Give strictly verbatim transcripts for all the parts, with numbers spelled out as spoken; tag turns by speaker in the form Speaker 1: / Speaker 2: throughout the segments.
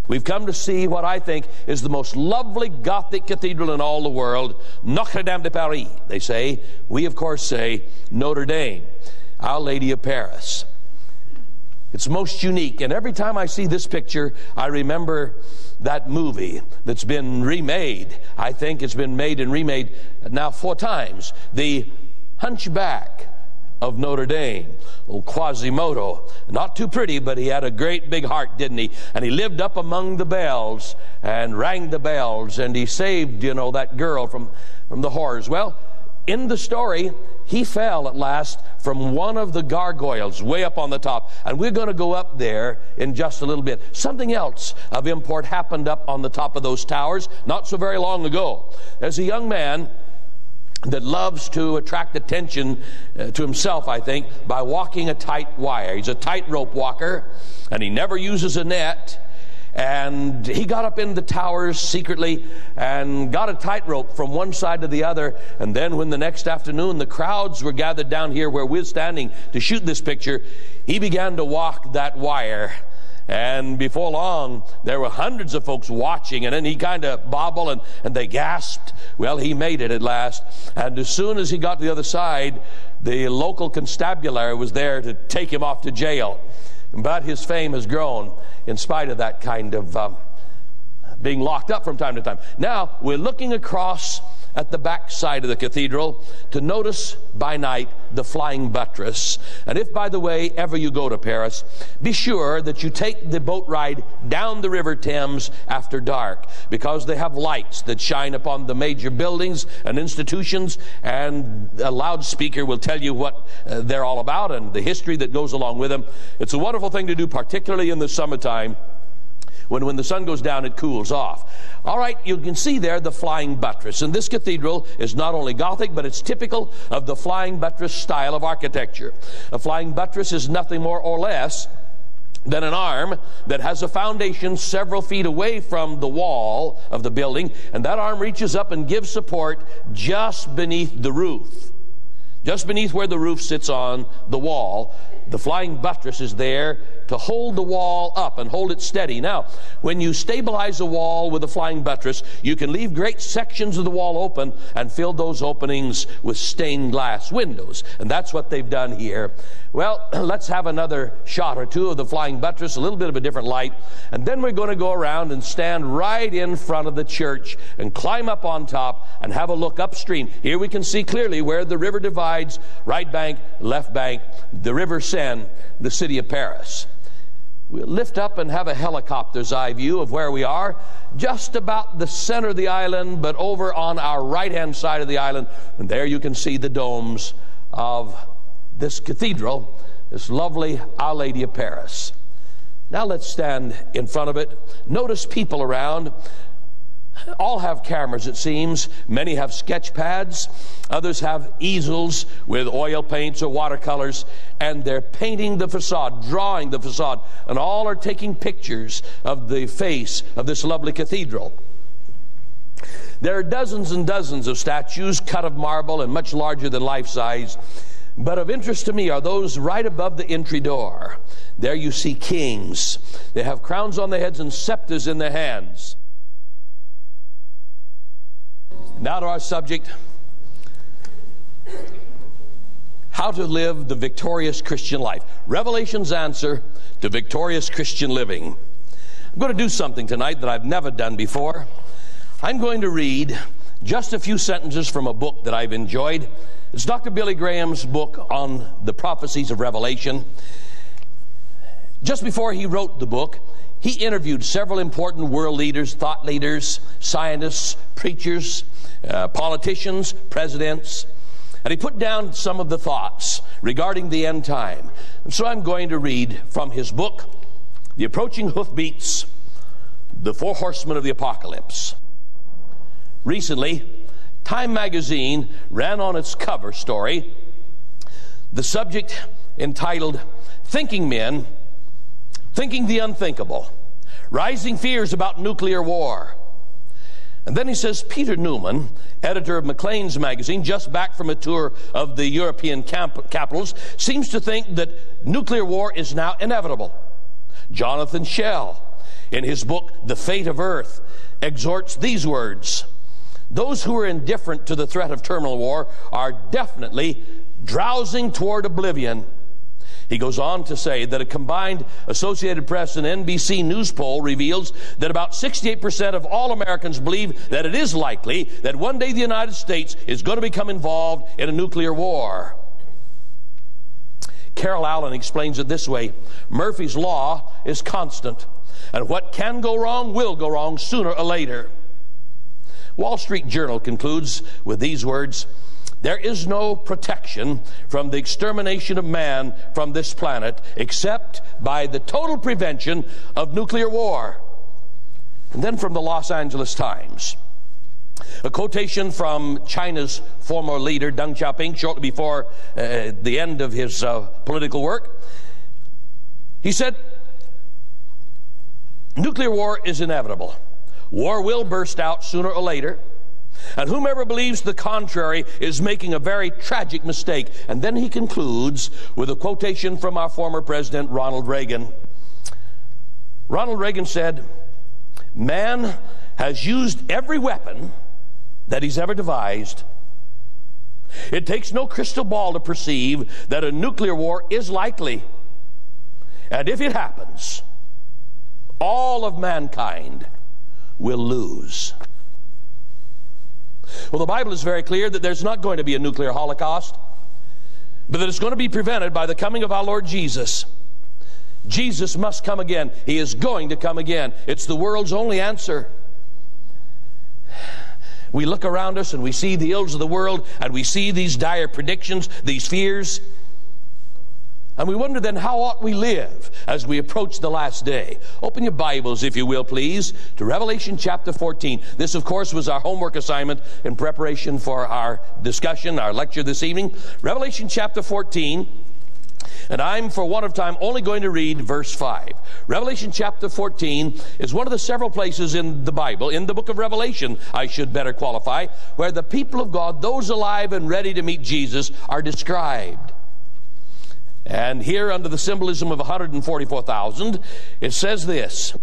Speaker 1: We've come to see what I think is the most lovely Gothic cathedral in all the world, Notre Dame de Paris, they say. We, of course, say Notre Dame, Our Lady of Paris. It's most unique, and every time I see this picture, I remember that movie that's been remade. I think it's been made and remade now four times. The Hunchback of Notre Dame. Old Quasimodo, not too pretty, but he had a great big heart, didn't he? And he lived up among the bells and rang the bells, and he saved, you know, that girl from, from the horrors. Well, in the story, he fell at last from one of the gargoyles way up on the top. And we're going to go up there in just a little bit. Something else of import happened up on the top of those towers not so very long ago. There's a young man that loves to attract attention uh, to himself, I think, by walking a tight wire. He's a tightrope walker, and he never uses a net. And he got up in the towers secretly and got a tightrope from one side to the other. And then when the next afternoon the crowds were gathered down here where we're standing to shoot this picture, he began to walk that wire. And before long, there were hundreds of folks watching, and then he kind of bobbled, and, and they gasped. Well, he made it at last. And as soon as he got to the other side, the local constabulary was there to take him off to jail. But his fame has grown in spite of that kind of um, being locked up from time to time. Now, we're looking across at the back side of the cathedral to notice by night the flying buttress. And if, by the way, ever you go to Paris, be sure that you take the boat ride down the River Thames after dark, because they have lights that shine upon the major buildings and institutions, and a loudspeaker will tell you what uh, they're all about and the history that goes along with them. It's a wonderful thing to do, particularly in the summertime. When, when the sun goes down, it cools off. All right, you can see there the flying buttress. And this cathedral is not only Gothic, but it's typical of the flying buttress style of architecture. A flying buttress is nothing more or less than an arm that has a foundation several feet away from the wall of the building, and that arm reaches up and gives support just beneath the roof. Just beneath where the roof sits on the wall, the flying buttress is there to hold the wall up and hold it steady. Now, when you stabilize a wall with a flying buttress, you can leave great sections of the wall open and fill those openings with stained glass windows. And that's what they've done here. Well, let's have another shot or two of the flying buttress, a little bit of a different light. And then we're going to go around and stand right in front of the church and climb up on top and have a look upstream. Here we can see clearly where the river divides, right bank, left bank, the River Seine, the city of Paris. We'll lift up and have a helicopter's eye view of where we are, just about the center of the island, but over on our right-hand side of the island. And there you can see the domes of this cathedral, this lovely Our Lady of Paris. Now let's stand in front of it. Notice people around. All have cameras, it seems. Many have sketch pads. Others have easels with oil paints or watercolors, and they're painting the facade, drawing the facade, and all are taking pictures of the face of this lovely cathedral. There are dozens and dozens of statues cut of marble and much larger than life size. But of interest to me are those right above the entry door. There you see kings. They have crowns on their heads and scepters in their hands. Now to our subject, how to live the victorious Christian life. Revelation's answer to victorious Christian living. I'm going to do something tonight that I've never done before. I'm going to read just a few sentences from a book that I've enjoyed. It's Doctor Billy Graham's book on the prophecies of Revelation. Just before he wrote the book, he interviewed several important world leaders, thought leaders, scientists, preachers, uh, politicians, presidents, and he put down some of the thoughts regarding the end time. And so I'm going to read from his book, The Approaching Hoofbeats, The Four Horsemen of the Apocalypse. Recently, Time magazine ran on its cover story the subject entitled, Thinking Men, Thinking the Unthinkable, Rising Fears About Nuclear War. And then he says, Peter Newman, editor of Maclean's magazine, just back from a tour of the European camp- capitals, seems to think that nuclear war is now inevitable. Jonathan Schell, in his book, The Fate of Earth, exhorts these words: those who are indifferent to the threat of terminal war are definitely drowsing toward oblivion. He goes on to say that a combined Associated Press and N B C News poll reveals that about sixty-eight percent of all Americans believe that it is likely that one day the United States is going to become involved in a nuclear war. Carol Allen explains it this way: Murphy's Law is constant, and what can go wrong will go wrong sooner or later. Wall Street Journal concludes with these words: there is no protection from the extermination of man from this planet except by the total prevention of nuclear war. And then from the Los Angeles Times, a quotation from China's former leader, Deng Xiaoping, shortly before uh, the end of his uh, political work. He said, nuclear war is inevitable. War will burst out sooner or later. And whomever believes the contrary is making a very tragic mistake. And then he concludes with a quotation from our former president, Ronald Reagan. Ronald Reagan said, man has used every weapon that he's ever devised. It takes no crystal ball to perceive that a nuclear war is likely. And if it happens, all of mankind will lose. Well, the Bible is very clear that there's not going to be a nuclear holocaust, but that it's going to be prevented by the coming of our Lord Jesus. Jesus must come again. He is going to come again. It's the world's only answer. We look around us and we see the ills of the world, and we see these dire predictions, these fears. And we wonder then, how ought we live as we approach the last day? Open your Bibles, if you will, please, to Revelation chapter fourteen. This, of course, was our homework assignment in preparation for our discussion, our lecture this evening. Revelation chapter fourteen, and I'm, for want of time, only going to read verse five. Revelation chapter fourteen is one of the several places in the Bible, in the book of Revelation, I should better qualify, where the people of God, those alive and ready to meet Jesus, are described. And here, under the symbolism of one hundred forty-four thousand, it says this: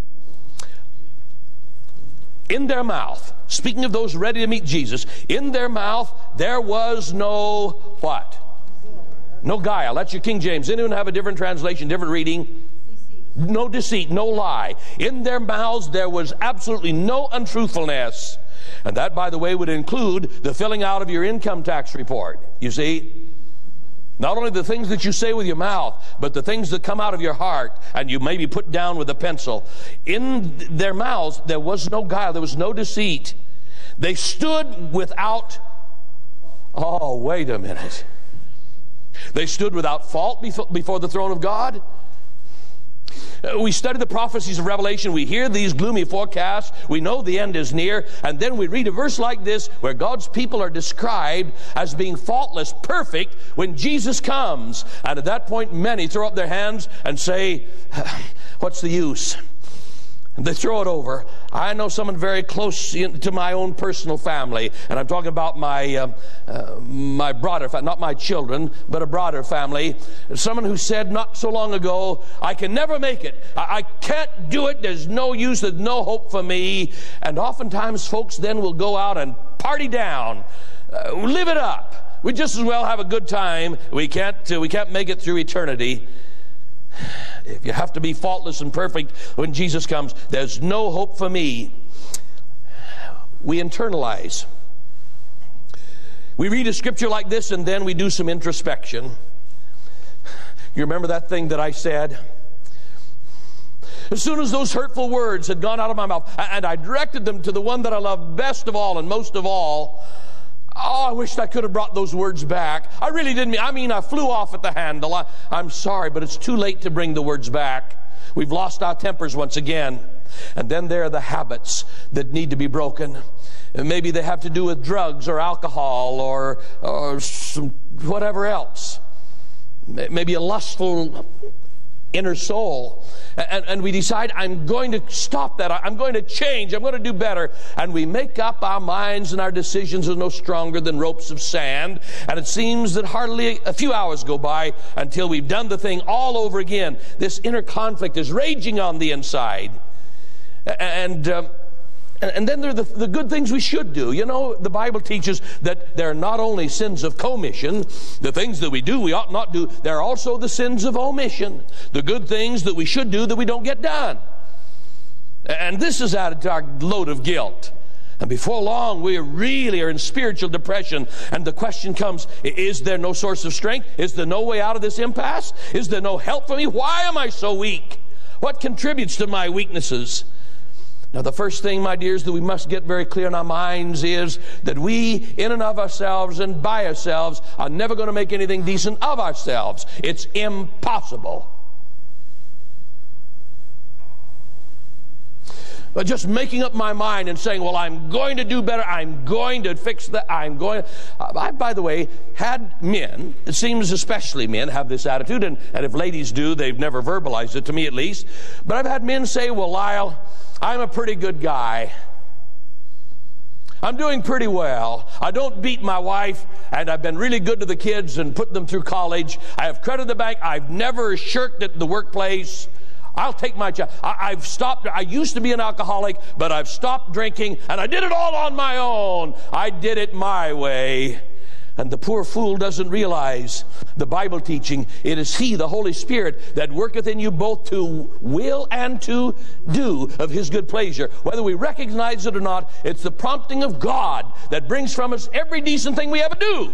Speaker 1: in their mouth, speaking of those ready to meet Jesus, in their mouth there was no what? No guile. That's your King James. Anyone have a different translation, different reading? No deceit, no lie. In their mouths there was absolutely no untruthfulness. And that, by the way, would include the filling out of your income tax report. You see? Not only the things that you say with your mouth, but the things that come out of your heart and you maybe put down with a pencil. In their mouths there was no guile, there was no deceit. They stood without, oh, wait a minute. They stood without fault before the throne of God. We study the prophecies of Revelation. We hear these gloomy forecasts. We know the end is near. And then we read a verse like this where God's people are described as being faultless, perfect, when Jesus comes. And at that point, many throw up their hands and say, what's the use? And they throw it over. I know someone very close to my own personal family, and I'm talking about my uh, uh, my broader family, not my children, but a broader family. Someone who said not so long ago, I can never make it. I, I can't do it. There's no use. There's no hope for me. And oftentimes folks then will go out and party down, uh, live it up. We just as well have a good time. We can't, uh, we can't make it through eternity. If you have to be faultless and perfect when Jesus comes, there's no hope for me. We internalize. We read a scripture like this and then we do some introspection. You remember that thing that I said? As soon as those hurtful words had gone out of my mouth, and I directed them to the one that I love best of all and most of all, oh, I wished I could have brought those words back. I really didn't mean, I mean, I flew off at the handle. I, I'm sorry, but it's too late to bring the words back. We've lost our tempers once again. And then there are the habits that need to be broken. And maybe they have to do with drugs or alcohol or, or some, whatever else. Maybe a lustful inner soul. And, and we decide, I'm going to stop that. I'm going to change. I'm going to do better. And we make up our minds, and our decisions are no stronger than ropes of sand. And it seems that hardly a few hours go by until we've done the thing all over again. This inner conflict is raging on the inside. And um, and then there are the, the good things we should do. You know, the Bible teaches that there are not only sins of commission, the things that we do we ought not do, there are also the sins of omission, the good things that we should do that we don't get done. And this is added to our load of guilt. And before long, we really are in spiritual depression. And the question comes, is there no source of strength? Is there no way out of this impasse? Is there no help for me? Why am I so weak? What contributes to my weaknesses? Now, the first thing, my dears, that we must get very clear in our minds is that we, in and of ourselves and by ourselves, are never going to make anything decent of ourselves. It's impossible. But just making up my mind and saying, well, I'm going to do better, I'm going to fix that, I'm going to... I, by the way, had men, it seems especially men, have this attitude, and, and if ladies do, they've never verbalized it to me at least, but I've had men say, well, Lyle, I'm a pretty good guy. I'm doing pretty well. I don't beat my wife, and I've been really good to the kids and put them through college. I have credit at the bank. I've never shirked at the workplace. I'll take my job. I, I've stopped. I used to be an alcoholic, but I've stopped drinking, and I did it all on my own. I did it my way. And the poor fool doesn't realize the Bible teaching. It is He, the Holy Spirit, that worketh in you both to will and to do of His good pleasure. Whether we recognize it or not, it's the prompting of God that brings from us every decent thing we ever do.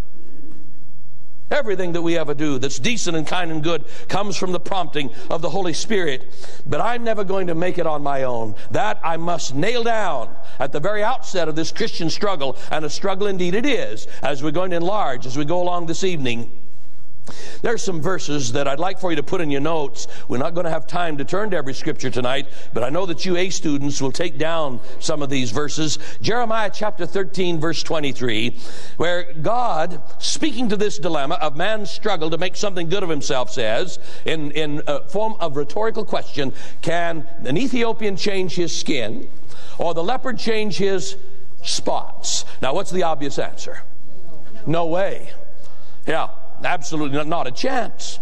Speaker 1: Everything that we ever do that's decent and kind and good comes from the prompting of the Holy Spirit. But I'm never going to make it on my own. That I must nail down at the very outset of this Christian struggle, and a struggle indeed it is, as we're going to enlarge as we go along this evening. There's some verses that I'd like for you to put in your notes. We're not going to have time to turn to every scripture tonight, but I know that you A students will take down some of these verses. Jeremiah chapter thirteen, verse twenty-three, where God, speaking to this dilemma of man's struggle to make something good of himself, says, in, in a form of rhetorical question, can an Ethiopian change his skin, or the leopard change his spots? Now, what's the obvious answer? No way. Yeah. Absolutely not a chance.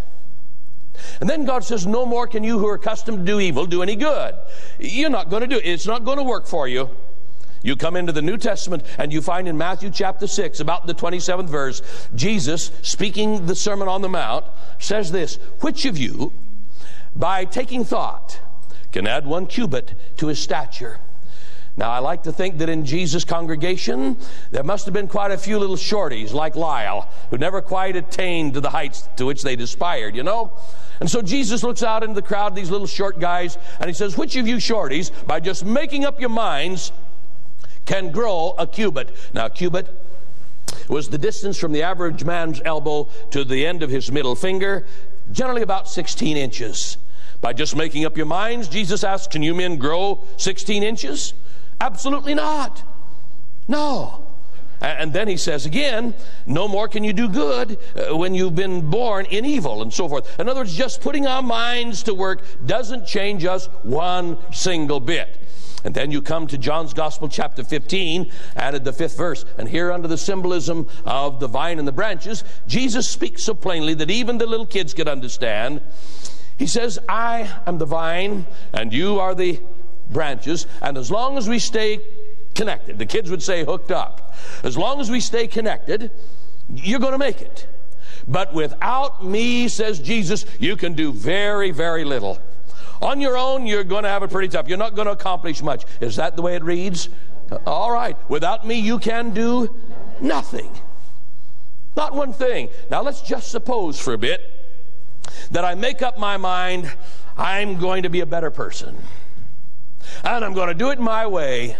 Speaker 1: And then God says, no more can you who are accustomed to do evil do any good. You're not going to do it. It's not going to work for you. You come into the New Testament and you find in Matthew chapter six, about the twenty-seventh verse, Jesus, speaking the Sermon on the Mount, says this, which of you, by taking thought, can add one cubit to his stature? Now, I like to think that in Jesus' congregation, there must have been quite a few little shorties like Lyle, who never quite attained to the heights to which they'd aspired, you know? And so Jesus looks out into the crowd, these little short guys, and he says, which of you shorties, by just making up your minds, can grow a cubit? Now, a cubit was the distance from the average man's elbow to the end of his middle finger, generally about sixteen inches. By just making up your minds, Jesus asks, can you men grow sixteen inches? Absolutely not. No. And then he says again, no more can you do good when you've been born in evil, and so forth. In other words, just putting our minds to work doesn't change us one single bit. And then you come to John's Gospel, chapter fifteen, added the fifth verse. And here, under the symbolism of the vine and the branches, Jesus speaks so plainly that even the little kids could understand. He says, I am the vine, and you are the branches, and as long as we stay connected, the kids would say hooked up, as long as we stay connected, you're going to make it. But without me, says Jesus, you can do very, very little. On your own, you're going to have it pretty tough. You're not going to accomplish much. Is that the way it reads? All right. Without me, you can do nothing. Not one thing. Now, let's just suppose for a bit that I make up my mind, I'm going to be a better person. And I'm going to do it my way.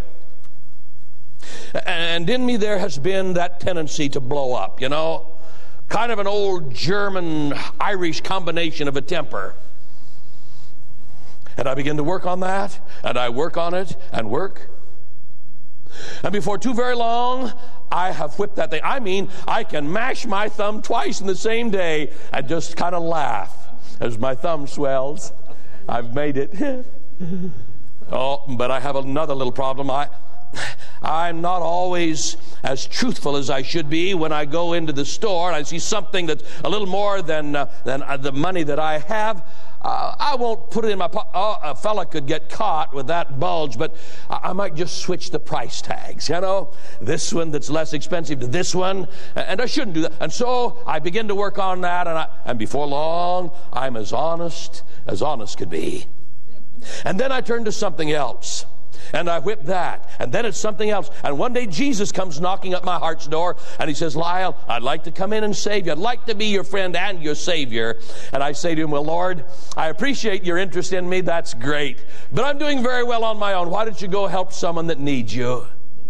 Speaker 1: And in me there has been that tendency to blow up, you know. Kind of an old German-Irish combination of a temper. And I begin to work on that, and I work on it, and work. And before too very long, I have whipped that thing. I mean, I can mash my thumb twice in the same day and just kind of laugh as my thumb swells. I've made it. Oh, but I have another little problem. I, I'm not always as truthful as I should be when I go into the store and I see something that's a little more than uh, than uh, the money that I have. Uh, I won't put it in my pocket. Oh, a fella could get caught with that bulge, but I, I might just switch the price tags, you know, this one that's less expensive to this one, and I shouldn't do that. And so I begin to work on that, and, I, and before long, I'm as honest as honest could be. And then I turn to something else. And I whip that. And then it's something else. And one day Jesus comes knocking at my heart's door. And he says, Lyle, I'd like to come in and save you. I'd like to be your friend and your Savior. And I say to him, well, Lord, I appreciate your interest in me. That's great. But I'm doing very well on my own. Why don't you go help someone that needs you?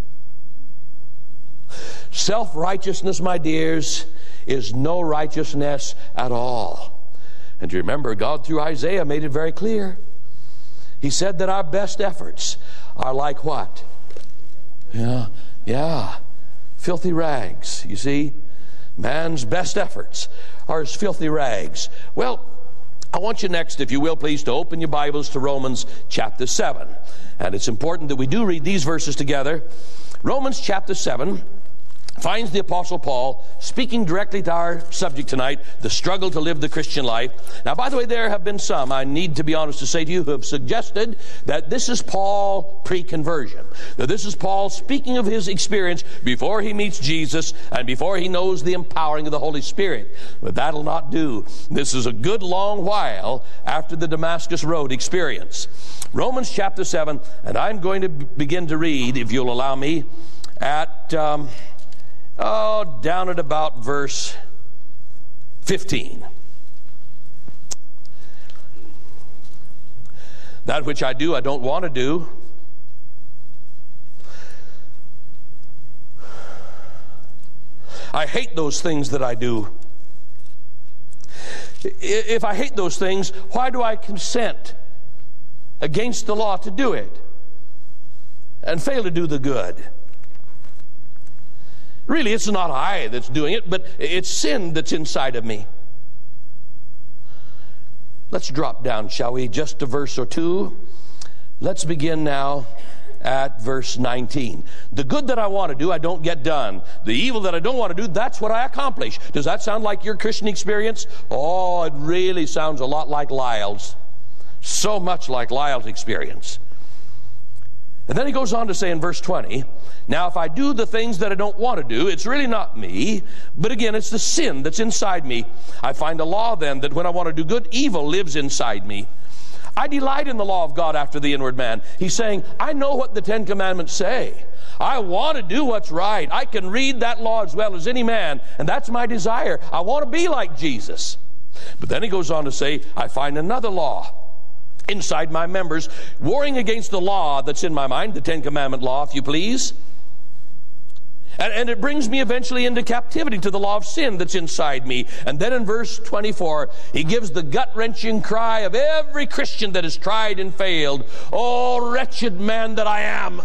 Speaker 1: Self-righteousness, my dears, is no righteousness at all. And you remember, God through Isaiah made it very clear. He said that our best efforts are like what? Yeah, yeah, filthy rags. You see, man's best efforts are as filthy rags. Well, I want you next, if you will, please, to open your Bibles to Romans chapter seven. And it's important that we do read these verses together. Romans chapter seven finds the Apostle Paul speaking directly to our subject tonight, the struggle to live the Christian life. Now, by the way, there have been some, I need to be honest to say to you, who have suggested that this is Paul pre-conversion. That this is Paul speaking of his experience before he meets Jesus and before he knows the empowering of the Holy Spirit. But that'll not do. This is a good long while after the Damascus Road experience. Romans chapter seven, and I'm going to begin to read, if you'll allow me, at... Um, Oh, down at about verse fifteen. That which I do, I don't want to do. I hate those things that I do. If I hate those things, why do I consent against the law to do it and fail to do the good? Really, it's not I that's doing it, but it's sin that's inside of me. Let's drop down, shall we, just a verse or two. Let's begin now at verse nineteen. The good that I want to do, I don't get done. The evil that I don't want to do, that's what I accomplish. Does that sound like your Christian experience? Oh, it really sounds a lot like Lyle's. So much like Lyle's experience. And then he goes on to say in verse twenty, now if I do the things that I don't want to do, it's really not me, but again, it's the sin that's inside me. I find a law then that when I want to do good, evil lives inside me. I delight in the law of God after the inward man. He's saying, I know what the Ten Commandments say. I want to do what's right. I can read that law as well as any man, and that's my desire. I want to be like Jesus. But then he goes on to say, I find another law inside my members, warring against the law that's in my mind, the Ten Commandment law, if you please. And, and it brings me eventually into captivity to the law of sin that's inside me. And then in verse twenty-four, he gives the gut-wrenching cry of every Christian that has tried and failed. Oh, wretched man that I am.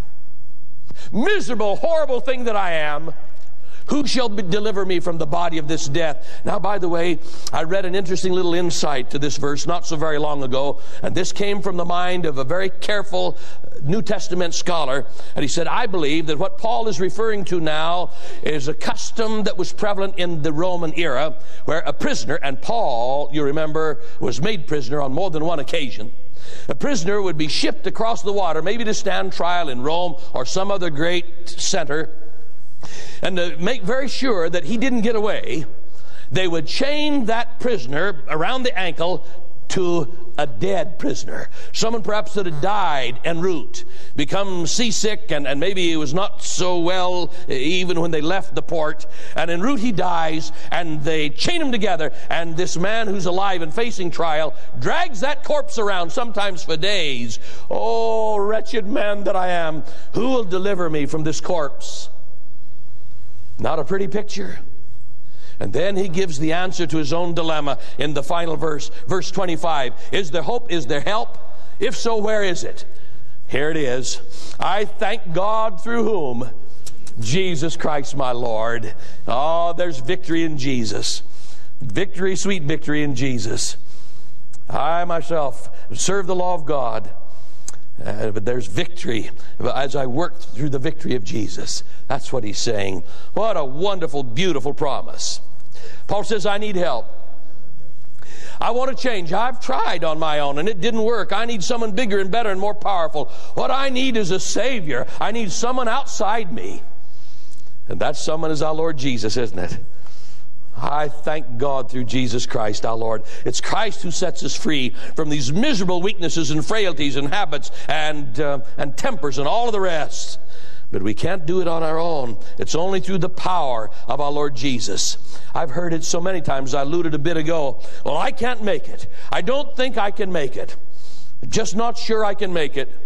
Speaker 1: Miserable, horrible thing that I am. Who shall be, deliver me from the body of this death? Now, by the way, I read an interesting little insight to this verse not so very long ago, and this came from the mind of a very careful New Testament scholar, and he said, I believe that what Paul is referring to now is a custom that was prevalent in the Roman era, where a prisoner, and Paul, you remember, was made prisoner on more than one occasion. A prisoner would be shipped across the water, maybe to stand trial in Rome or some other great center. And to make very sure that he didn't get away, they would chain that prisoner around the ankle to a dead prisoner. Someone perhaps that had died en route, become seasick, and, and maybe he was not so well even when they left the port. And en route he dies, and they chain him together, and this man who's alive and facing trial drags that corpse around, sometimes for days. Oh, wretched man that I am, who will deliver me from this corpse? Not a pretty picture. And then he gives the answer to his own dilemma in the final verse, verse twenty-five. Is there hope? Is there help? If so, where is it? Here it is. I thank God through whom? Jesus Christ my Lord. Oh, there's victory in Jesus. Victory, sweet victory in Jesus. I myself serve the law of God. Uh, but there's victory as I work through the victory of Jesus. That's what he's saying. What a wonderful, beautiful promise. Paul says, I need help. I want to change. I've tried on my own and it didn't work. I need someone bigger and better and more powerful. What I need is a Savior. I need someone outside me. And that someone is our Lord Jesus, isn't it? I thank God through Jesus Christ our Lord. It's Christ who sets us free from these miserable weaknesses and frailties and habits and, uh, and tempers and all of the rest. But we can't do it on our own. It's only through the power of our Lord Jesus. I've heard it so many times. I alluded a bit ago. Well, I can't make it. I don't think I can make it. I'm just not sure I can make it.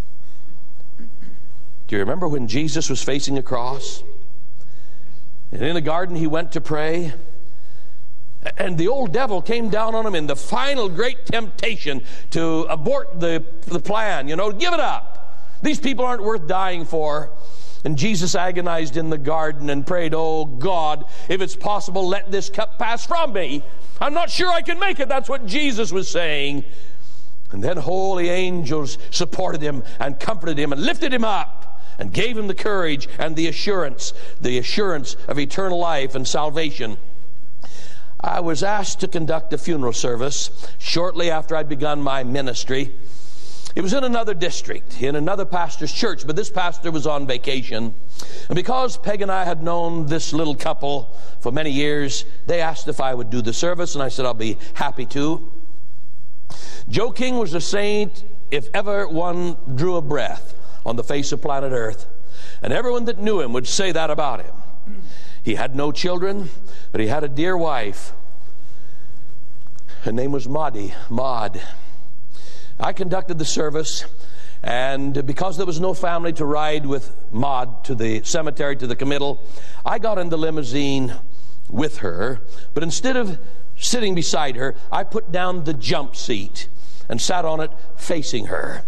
Speaker 1: Do you remember when Jesus was facing a cross? And in the garden he went to pray. And the old devil came down on him in the final great temptation to abort the, the plan. You know, give it up. These people aren't worth dying for. And Jesus agonized in the garden and prayed, oh God, if it's possible, let this cup pass from me. I'm not sure I can make it. That's what Jesus was saying. And then holy angels supported him and comforted him and lifted him up and gave him the courage and the assurance, the assurance of eternal life and salvation. I was asked to conduct a funeral service shortly after I'd begun my ministry. It was in another district, in another pastor's church, but this pastor was on vacation. And because Peg and I had known this little couple for many years, they asked if I would do the service, and I said I'll be happy to. Joe King was a saint if ever one drew a breath on the face of planet Earth. And everyone that knew him would say that about him. He had no children, but he had a dear wife. Her name was Maudie, Maud. I conducted the service, and because there was no family to ride with Maud to the cemetery, to the committal, I got in the limousine with her, but instead of sitting beside her, I put down the jump seat and sat on it facing her.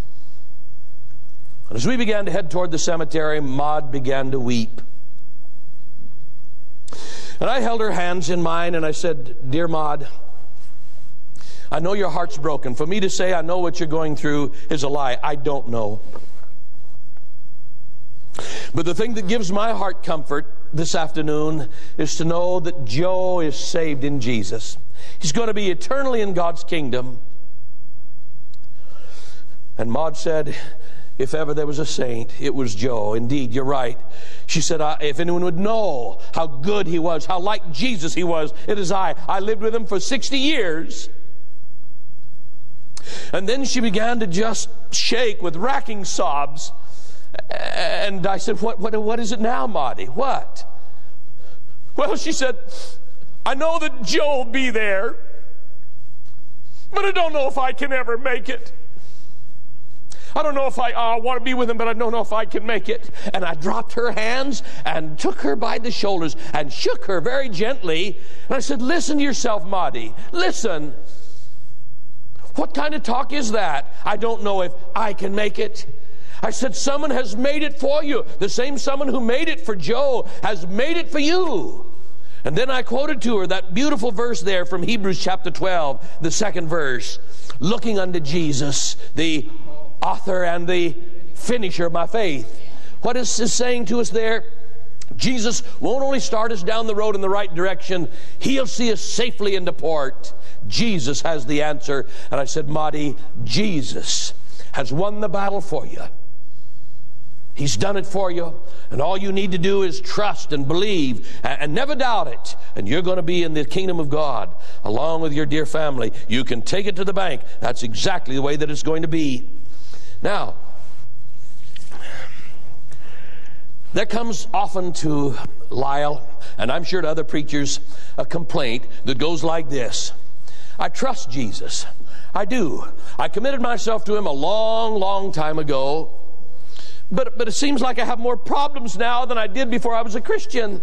Speaker 1: And as we began to head toward the cemetery, Maud began to weep. And I held her hands in mine and I said, dear Maud, I know your heart's broken. For me to say I know what you're going through is a lie. I don't know. But the thing that gives my heart comfort this afternoon is to know that Joe is saved in Jesus. He's going to be eternally in God's kingdom. And Maud said, if ever there was a saint, it was Joe. Indeed, you're right. She said, I, if anyone would know how good he was, how like Jesus he was, it is I. I lived with him for sixty years. And then she began to just shake with racking sobs. And I said, what, what, what is it now, Maudie? What? Well, she said, I know that Joe will be there, but I don't know if I can ever make it. I don't know if I uh, want to be with him, but I don't know if I can make it. And I dropped her hands and took her by the shoulders and shook her very gently. And I said, listen to yourself, Maudie. Listen. What kind of talk is that? I don't know if I can make it. I said, someone has made it for you. The same someone who made it for Joe has made it for you. And then I quoted to her that beautiful verse there from Hebrews chapter twelve, the second verse. Looking unto Jesus, the author and the finisher of my faith. What is this saying to us there? Jesus won't only start us down the road in the right direction, he'll see us safely into port. Jesus has the answer. And I said, Maudie, Jesus has won the battle for you. He's done it for you. And all you need to do is trust and believe and, and never doubt it. And you're going to be in the kingdom of God along with your dear family. You can take it to the bank. That's exactly the way that it's going to be. Now, there comes often to Lyle, and I'm sure to other preachers, a complaint that goes like this. I trust Jesus. I do. I committed myself to him a long, long time ago. But, but it seems like I have more problems now than I did before I was a Christian.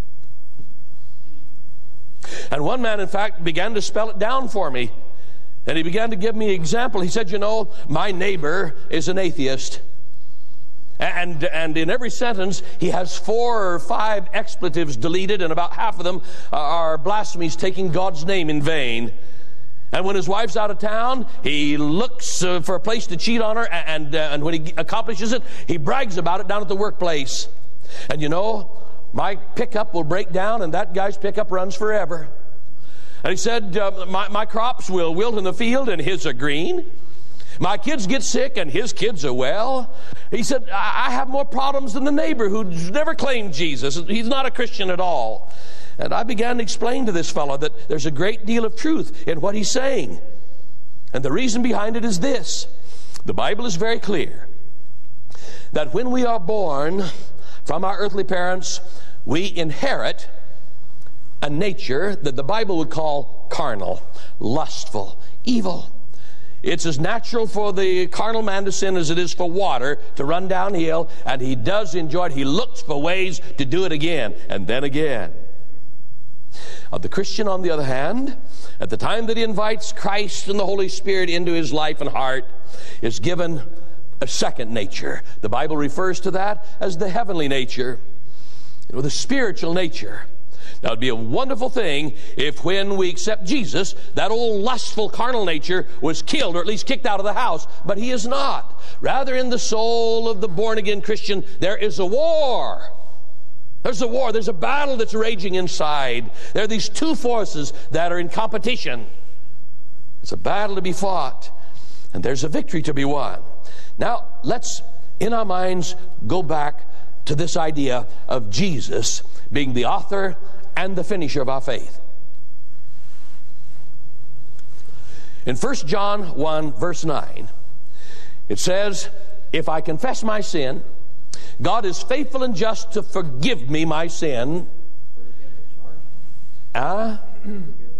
Speaker 1: And one man, in fact, began to spell it down for me. And he began to give me an example. He said, you know, my neighbor is an atheist. And, and in every sentence, he has four or five expletives deleted, and about half of them are blasphemies, taking God's name in vain. And when his wife's out of town, he looks uh, for a place to cheat on her, and, uh, and when he accomplishes it, he brags about it down at the workplace. And you know, my pickup will break down, and that guy's pickup runs forever. And he said, uh, my, my crops will wilt in the field, and his are green. My kids get sick, and his kids are well. He said, I, I have more problems than the neighbor who's never claimed Jesus. He's not a Christian at all. And I began to explain to this fellow that there's a great deal of truth in what he's saying. And the reason behind it is this. The Bible is very clear that when we are born from our earthly parents, we inherit a nature that the Bible would call carnal, lustful, evil. It's as natural for the carnal man to sin as it is for water to run downhill, and he does enjoy it. He looks for ways to do it again and then again. Uh, the Christian, on the other hand, at the time that he invites Christ and the Holy Spirit into his life and heart, is given a second nature. The Bible refers to that as the heavenly nature, you know, the spiritual nature. Now, it'd be a wonderful thing if when we accept Jesus, that old lustful carnal nature was killed, or at least kicked out of the house, but he is not. Rather, in the soul of the born-again Christian, there is a war. There's a war. There's a battle that's raging inside. There are these two forces that are in competition. It's a battle to be fought, and there's a victory to be won. Now, let's, in our minds, go back to this idea of Jesus being the author and the finisher of our faith. In First John one, verse nine, it says, if I confess my sin, God is faithful and just to forgive me my sin. Ah? Uh,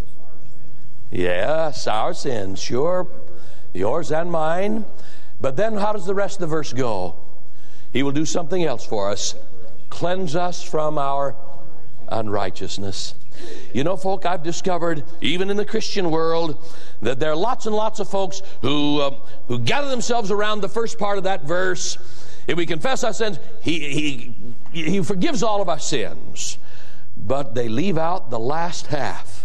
Speaker 1: yes, our sins, sure. Yours and mine. But then how does the rest of the verse go? He will do something else for us. Cleanse us from our unrighteousness. You know, folk, I've discovered, even in the Christian world, that there are lots and lots of folks who, uh, who gather themselves around the first part of that verse. If we confess our sins, he, he, he forgives all of our sins. But they leave out the last half.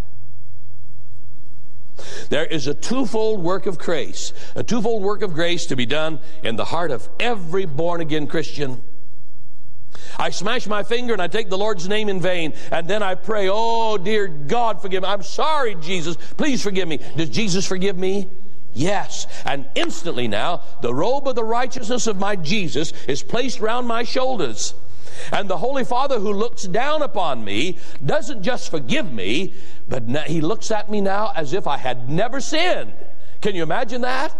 Speaker 1: There is a twofold work of grace, a twofold work of grace to be done in the heart of every born-again Christian. I smash my finger and I take the Lord's name in vain, and then I pray, oh, dear God, forgive me. I'm sorry, Jesus. Please forgive me. Does Jesus forgive me? Yes. And instantly now, the robe of the righteousness of my Jesus is placed round my shoulders. And the Holy Father who looks down upon me doesn't just forgive me, but he looks at me now as if I had never sinned. Can you imagine that?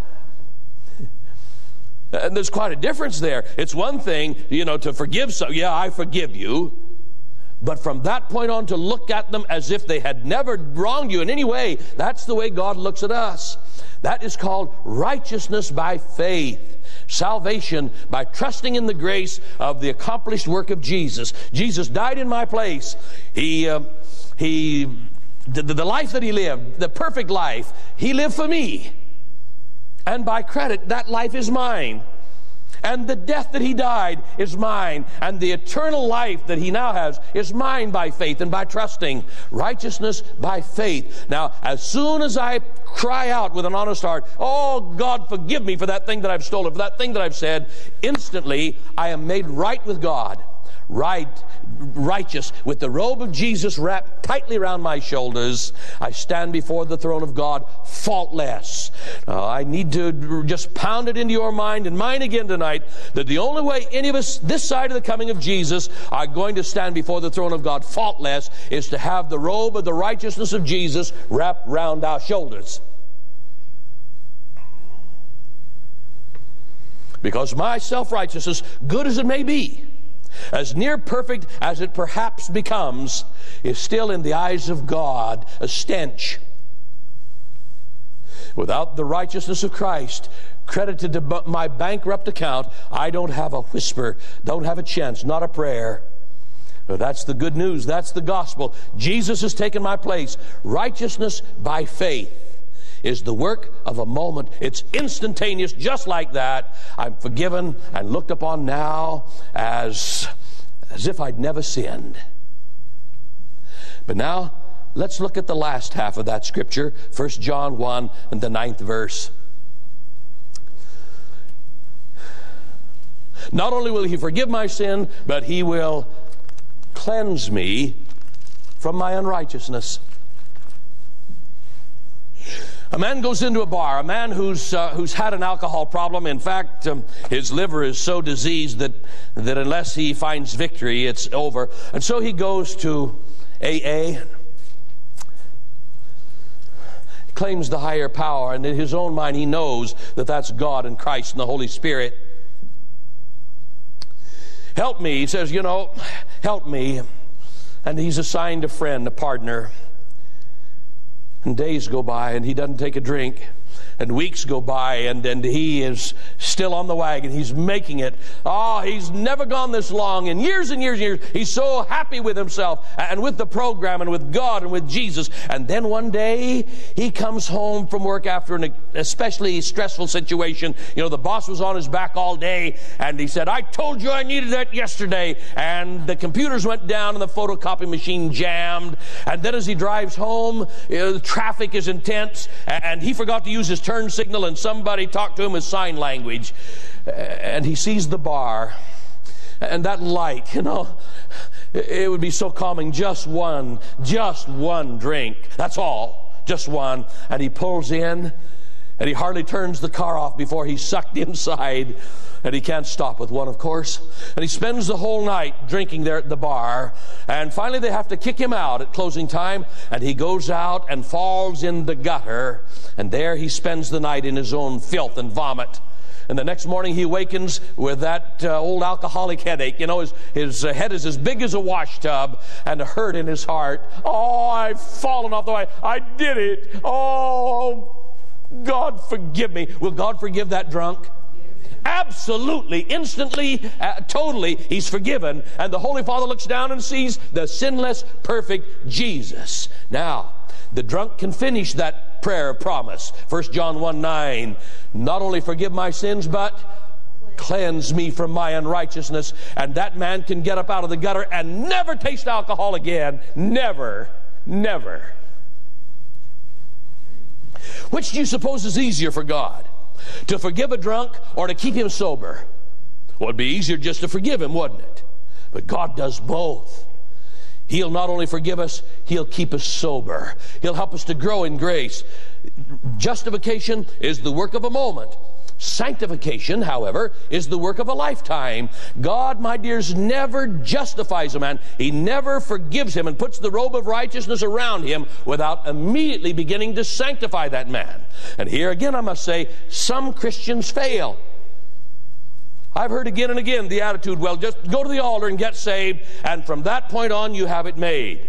Speaker 1: And there's quite a difference there. It's one thing, you know, to forgive so yeah, I forgive you. But from that point on to look at them as if they had never wronged you in any way, that's the way God looks at us. That is called righteousness by faith. Salvation by trusting in the grace of the accomplished work of Jesus. Jesus died in my place. He, uh, he, the, the life that he lived, the perfect life, he lived for me. And by credit, that life is mine. And the death that he died is mine. And the eternal life that he now has is mine by faith and by trusting. Righteousness by faith. Now, as soon as I cry out with an honest heart, oh, God, forgive me for that thing that I've stolen, for that thing that I've said, instantly I am made right with God. Right, righteous, with the robe of Jesus wrapped tightly around my shoulders. I stand before the throne of God faultless. Uh, I need to just pound it into your mind and mine again tonight that the only way any of us this side of the coming of Jesus are going to stand before the throne of God faultless is to have the robe of the righteousness of Jesus wrapped round our shoulders. Because my self-righteousness, good as it may be, as near perfect as it perhaps becomes, is still in the eyes of God a stench. Without the righteousness of Christ credited to my bankrupt account, I don't have a whisper, don't have a chance, not a prayer. Well, that's the good news. That's the gospel. Jesus has taken my place. Righteousness by faith is the work of a moment. It's instantaneous, just like that. I'm forgiven and looked upon now as, as if I'd never sinned. But now, let's look at the last half of that scripture, First John one and the ninth verse. Not only will he forgive my sin, but he will cleanse me from my unrighteousness. A man goes into a bar, a man who's uh, who's had an alcohol problem. In fact, um, his liver is so diseased that, that unless he finds victory, it's over. And so he goes to A A, claims the higher power, and in his own mind he knows that that's God and Christ and the Holy Spirit. Help me, he says, you know, help me. And he's assigned a friend, a partner. And days go by and he doesn't take a drink. And weeks go by and, and he is still on the wagon. He's making it. Oh, he's never gone this long. In years and years and years, he's so happy with himself and with the program and with God and with Jesus. And then one day, he comes home from work after an especially stressful situation. You know, the boss was on his back all day and he said, I told you I needed that yesterday. And the computers went down and the photocopy machine jammed. And then as he drives home, you know, the traffic is intense and he forgot to use his turn signal and somebody talked to him in sign language, and he sees the bar and that light, you know, it would be so calming. Just one, just one drink, that's all, just one. And he pulls in and he hardly turns the car off before he's sucked inside. And he can't stop with one, of course. And he spends the whole night drinking there at the bar. And finally they have to kick him out at closing time. And he goes out and falls in the gutter. And there he spends the night in his own filth and vomit. And the next morning he awakens with that uh, old alcoholic headache. You know, his, his uh, head is as big as a wash tub and a hurt in his heart. Oh, I've fallen off the way. I did it. Oh, God forgive me. Will God forgive that drunk? Absolutely, instantly, uh, totally, he's forgiven. And the Holy Father looks down and sees the sinless, perfect Jesus. Now, the drunk can finish that prayer of promise. First John one nine, not only forgive my sins, but cleanse me from my unrighteousness. And that man can get up out of the gutter and never taste alcohol again. Never, never. Which do you suppose is easier for God? To forgive a drunk or to keep him sober? Well, it'd be easier just to forgive him, wouldn't it? But God does both. He'll not only forgive us, He'll keep us sober. He'll help us to grow in grace. Justification is the work of a moment. Sanctification, however, is the work of a lifetime. God, my dears, never justifies a man. He never forgives him and puts the robe of righteousness around him without immediately beginning to sanctify that man. And here again I must say, some Christians fail. I've heard again and again the attitude, well, just go to the altar and get saved, and from that point on you have it made.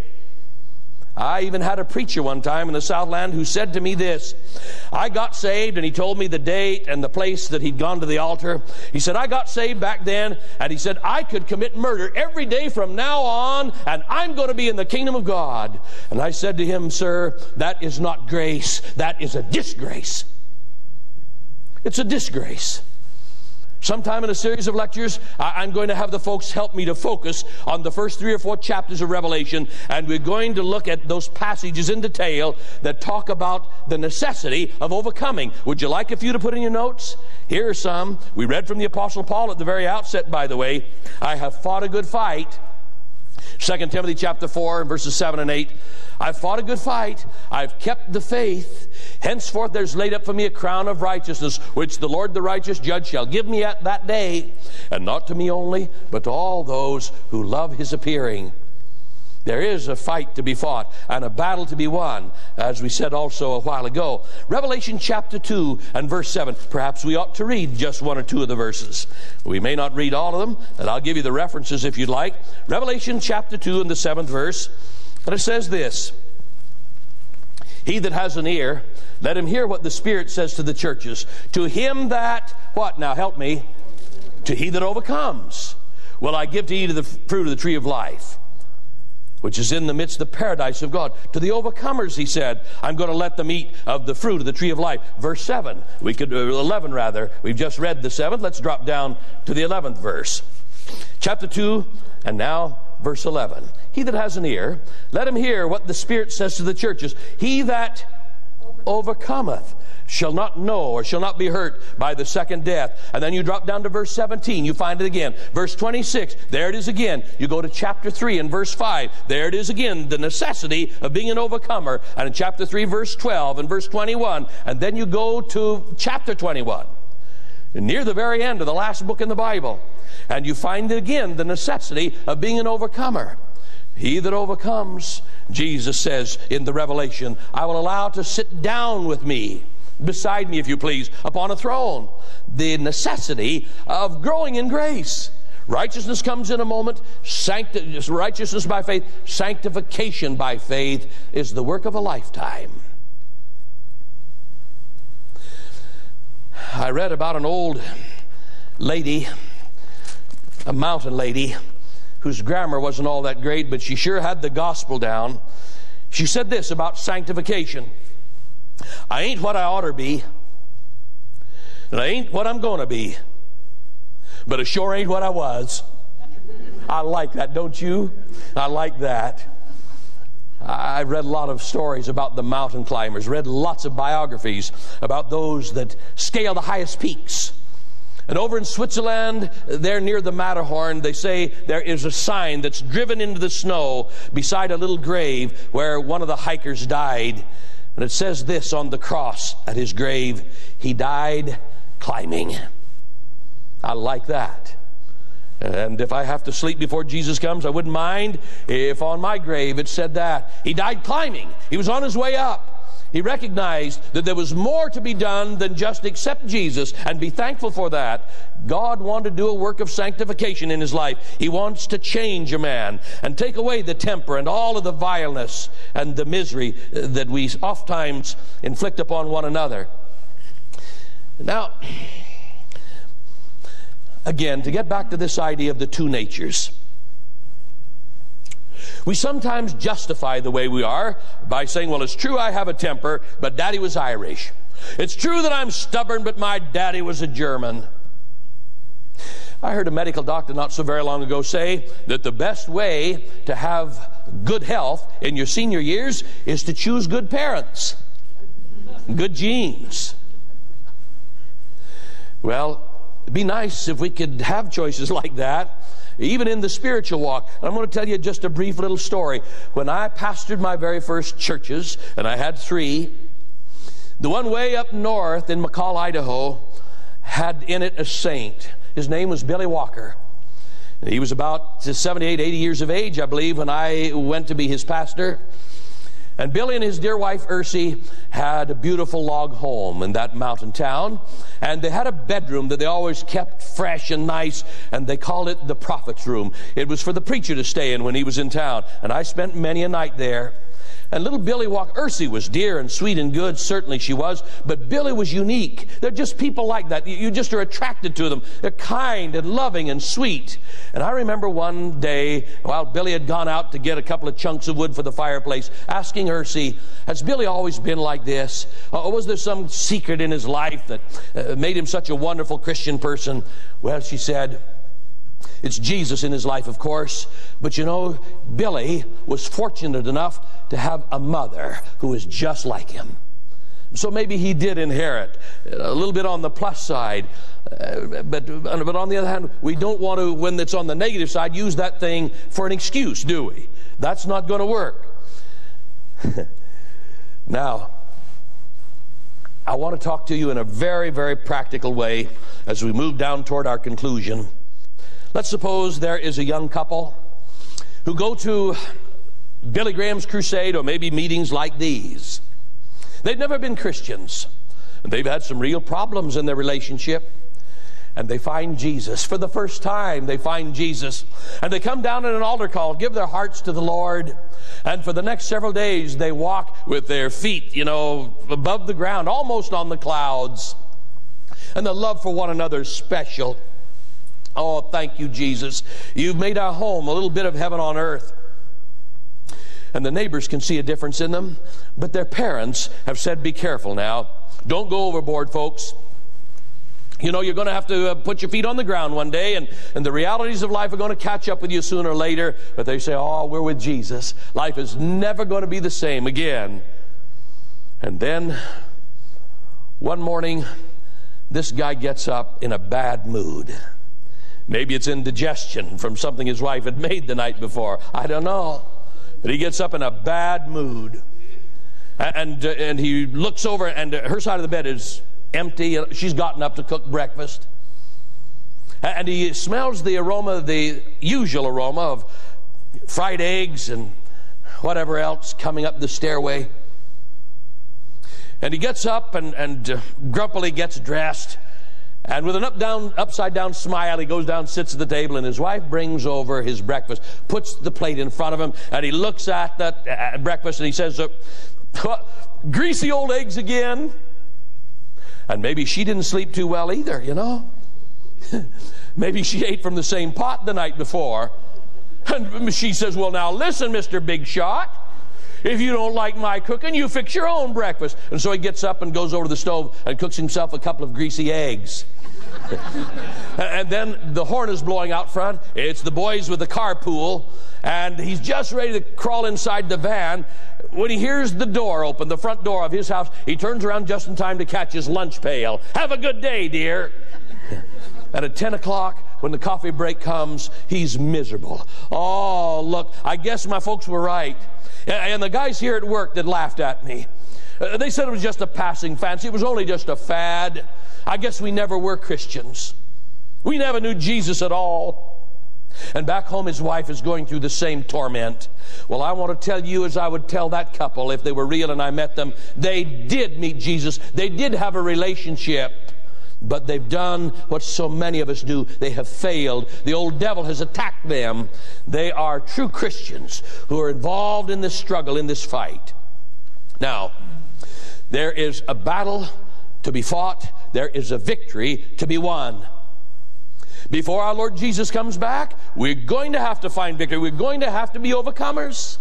Speaker 1: I even had a preacher one time in the Southland who said to me this. I got saved, and he told me the date and the place that he'd gone to the altar. He said, I got saved back then, and he said, I could commit murder every day from now on, and I'm going to be in the kingdom of God. And I said to him, sir, that is not grace. That is a disgrace. It's a disgrace. Sometime in a series of lectures, I'm going to have the folks help me to focus on the first three or four chapters of Revelation, and we're going to look at those passages in detail that talk about the necessity of overcoming. Would you like a few to put in your notes? Here are some. We read from the Apostle Paul at the very outset, by the way. I have fought a good fight. Second Timothy chapter four, verses seven and eight. I've fought a good fight. I've kept the faith. Henceforth there's laid up for me a crown of righteousness, which the Lord the righteous judge shall give me at that day, and not to me only, but to all those who love his appearing. There is a fight to be fought and a battle to be won, as we said also a while ago. Revelation chapter two and verse seven. Perhaps we ought to read just one or two of the verses. We may not read all of them, and I'll give you the references if you'd like. Revelation chapter two and the seventh verse. And it says this. He that has an ear, let him hear what the Spirit says to the churches. To him that, what? Now help me. To he that overcomes, will I give to eat of the fruit of the tree of life, which is in the midst of the paradise of God. To the overcomers, he said, I'm going to let them eat of the fruit of the tree of life. Verse seven. We could, uh, eleven rather. We've just read the seventh. Let's drop down to the eleventh verse. Chapter two, and now verse eleven. He that has an ear, let him hear what the Spirit says to the churches. He that overcometh shall not know or shall not be hurt by the second death. And then you drop down to verse seventeen. You find it again. Verse twenty-six. There it is again. You go to chapter three and verse five. There it is again. The necessity of being an overcomer. And in chapter three, verse twelve and verse twenty-one. And then you go to chapter twenty-one. Near the very end of the last book in the Bible. And you find again the necessity of being an overcomer. He that overcomes, Jesus says in the Revelation, I will allow to sit down with me, beside me, if you please, upon a throne. The necessity of growing in grace. Righteousness comes in a moment. Sancti- righteousness by faith. Sanctification by faith is the work of a lifetime. I read about an old lady, a mountain lady, whose grammar wasn't all that great, but she sure had the gospel down. She said this about sanctification. I ain't what I ought to be, and I ain't what I'm going to be, but it sure ain't what I was. I like that, don't you? I like that. I read a lot of stories about the mountain climbers, read lots of biographies about those that scale the highest peaks. And over in Switzerland, there near the Matterhorn, they say there is a sign that's driven into the snow beside a little grave where one of the hikers died. And it says this on the cross at his grave, he died climbing. I like that. And if I have to sleep before Jesus comes, I wouldn't mind if on my grave it said that. He died climbing. He was on his way up. He recognized that there was more to be done than just accept Jesus and be thankful for that. God wanted to do a work of sanctification in his life. He wants to change a man and take away the temper and all of the vileness and the misery that we oftentimes inflict upon one another. Now, again, to get back to this idea of the two natures. We sometimes justify the way we are by saying, well, it's true I have a temper, but Daddy was Irish. It's true that I'm stubborn, but my daddy was a German. I heard a medical doctor not so very long ago say that the best way to have good health in your senior years is to choose good parents, good genes. Well, it'd be nice if we could have choices like that, even in the spiritual walk. And I'm going to tell you just a brief little story. When I pastored my very first churches, and I had three, the one way up north in McCall, Idaho, had in it a saint. His name was Billy Walker. He was about seventy-eight, eighty years of age, I believe, when I went to be his pastor. And Billy and his dear wife, Ursie, had a beautiful log home in that mountain town. And they had a bedroom that they always kept fresh and nice, and they called it the prophet's room. It was for the preacher to stay in when he was in town. And I spent many a night there. And little Billy Walker, Ursie was dear and sweet and good, certainly she was, but Billy was unique. They're just people like that. You just are attracted to them. They're kind and loving and sweet. And I remember one day, while Billy had gone out to get a couple of chunks of wood for the fireplace, asking Ursie, has Billy always been like this? Or was there some secret in his life that uh, made him such a wonderful Christian person? Well, she said, it's Jesus in his life, of course. But you know, Billy was fortunate enough to have a mother who was just like him. So maybe he did inherit a little bit on the plus side. Uh, but, but on the other hand, we don't want to, when it's on the negative side, use that thing for an excuse, do we? That's not going to work. Now, I want to talk to you in a very, very practical way as we move down toward our conclusion. Let's suppose there is a young couple who go to Billy Graham's crusade or maybe meetings like these. They've never been Christians. They've had some real problems in their relationship. And they find Jesus. For the first time, they find Jesus. And they come down in an altar call, give their hearts to the Lord. And for the next several days, they walk with their feet, you know, above the ground, almost on the clouds. And the love for one another is special. Oh, thank you, Jesus. You've made our home a little bit of heaven on earth. And the neighbors can see a difference in them. But their parents have said, be careful now. Don't go overboard, folks. You know, you're going to have to uh, put your feet on the ground one day, and, and the realities of life are going to catch up with you sooner or later. But they say, oh, we're with Jesus. Life is never going to be the same again. And then, one morning, this guy gets up in a bad mood. Maybe it's indigestion from something his wife had made the night before. I don't know. But he gets up in a bad mood. And, uh, and he looks over, and uh, her side of the bed is empty. She's gotten up to cook breakfast. And he smells the aroma, the usual aroma of fried eggs and whatever else coming up the stairway. And he gets up and, and uh, grumpily gets dressed. And with an up down, upside down smile, he goes down, sits at the table, and his wife brings over his breakfast, puts the plate in front of him, and he looks at that uh, breakfast and he says, uh, greasy old eggs again. And maybe she didn't sleep too well either, you know. Maybe she ate from the same pot the night before. And she says, well, now listen, Mister Big Shot. If you don't like my cooking, you fix your own breakfast. And so he gets up and goes over to the stove and cooks himself a couple of greasy eggs. And then the horn is blowing out front. It's the boys with the carpool. And he's just ready to crawl inside the van when he hears the door open, the front door of his house. He turns around just in time to catch his lunch pail. Have a good day, dear. And at ten o'clock, when the coffee break comes, he's miserable. Oh, look, I guess my folks were right. And the guys here at work that laughed at me, uh, they said it was just a passing fancy. It was only just a fad. I guess we never were Christians. We never knew Jesus at all. And back home, his wife is going through the same torment. Well, I want to tell you, as I would tell that couple if they were real and I met them, they did meet Jesus. They did have a relationship. But they've done what so many of us do. They have failed. The old devil has attacked them. They are true Christians who are involved in this struggle, in this fight. Now, there is a battle to be fought. There is a victory to be won. Before our Lord Jesus comes back, we're going to have to find victory. We're going to have to be overcomers.